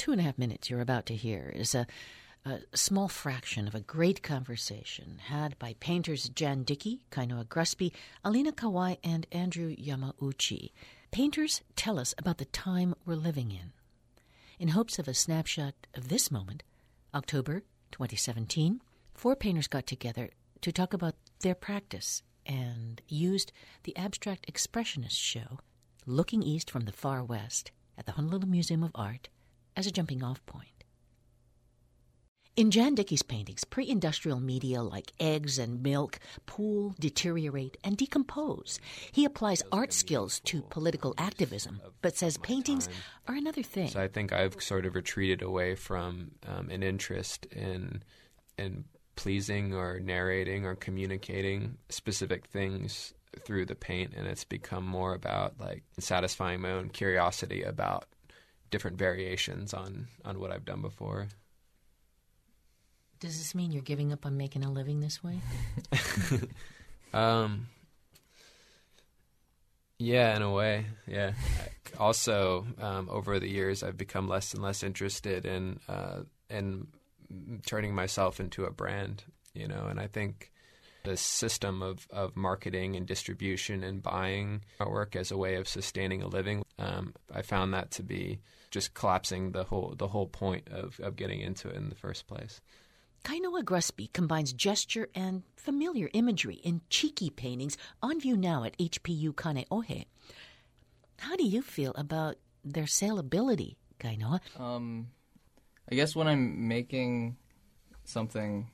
2.5 minutes you're about to hear is a small fraction of a great conversation had by painters Jan Dickey, Kainoa Grusby, Alina Kawai, and Andrew Yamauchi. Painters tell us about the time we're living in. In hopes of a snapshot of this moment, October 2017, 4 painters got together to talk about their practice and used the Abstract Expressionist show, Looking East from the Far West, at the Honolulu Museum of Art as a jumping-off point. In Jan Dickey's paintings, pre-industrial media like eggs and milk pool, deteriorate, and decompose. He applies art skills to political activism, but says paintings are another thing. So I think I've sort of retreated away from an interest in pleasing or narrating or communicating specific things through the paint, and it's become more about like satisfying my own curiosity about different variations on what I've done before. Does this mean you're giving up on making a living this way? Yeah, in a way, yeah. Also, over the years, I've become less and less interested in turning myself into a brand, and I think the system of marketing and distribution and buying artwork as a way of sustaining a living, I found that to be just collapsing the whole point of getting into it in the first place. Kainoa Grusby combines gesture and familiar imagery in cheeky paintings on view now at HPU Kaneohe. How do you feel about their saleability, Kainoa? I guess when I'm making something,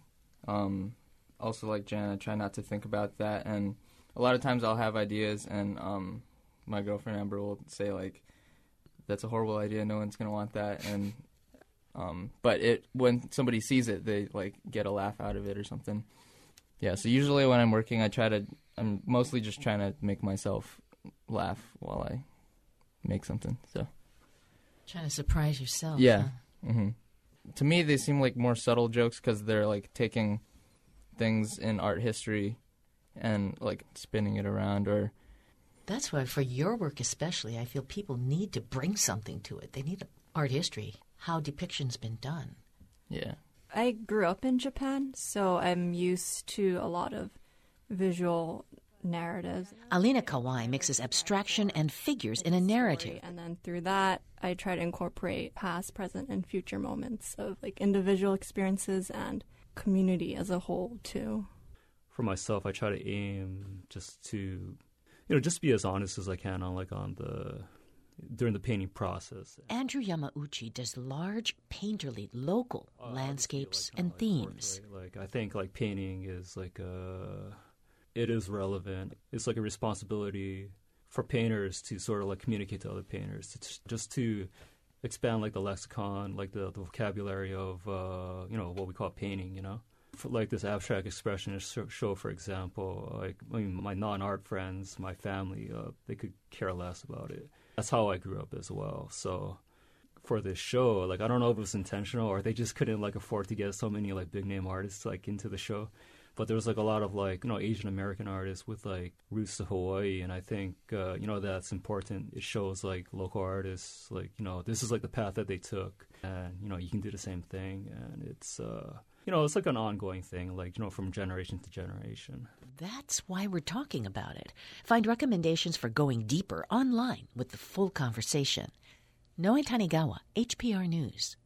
also like Jan, I try not to think about that. And a lot of times I'll have ideas and my girlfriend Amber will say, like, that's a horrible idea, no one's going to want that. And but when somebody sees it, they like get a laugh out of it or something. Yeah, so usually when I'm working, I'm mostly just trying to make myself laugh while I make something. So trying to surprise yourself. Yeah. Huh? Mm-hmm. To me, they seem like more subtle jokes because they're like taking things in art history and like spinning it around. Or that's why for your work especially, I feel people need to bring something to it. They need art history. How depiction's been done. Yeah. I grew up in Japan, so I'm used to a lot of visual narratives. Alina Kawai mixes abstraction and figures in a narrative. And then through that, I try to incorporate past, present, and future moments of like individual experiences and community as a whole, too. For myself, I try to aim just to, just be as honest as I can during the painting process. Andrew Yamauchi does large, painterly, local landscapes and themes. Course, right? I think painting is it is relevant. It's like a responsibility for painters to sort of communicate to other painters, just to expand the lexicon, the vocabulary of what we call painting. For this abstract expressionist show, for example, my non-art friends, my family, they could care less about it. That's how I grew up as well. So for this show, I don't know if it was intentional or they just couldn't afford to get so many big name artists into the show. But there was a lot of Asian American artists with roots to Hawaii, and I think that's important. It shows local artists this is the path that they took, and you can do the same thing, and it's it's an ongoing thing, from generation to generation. That's why we're talking about it. Find recommendations for going deeper online with the full conversation. Noe Tanigawa, HPR News.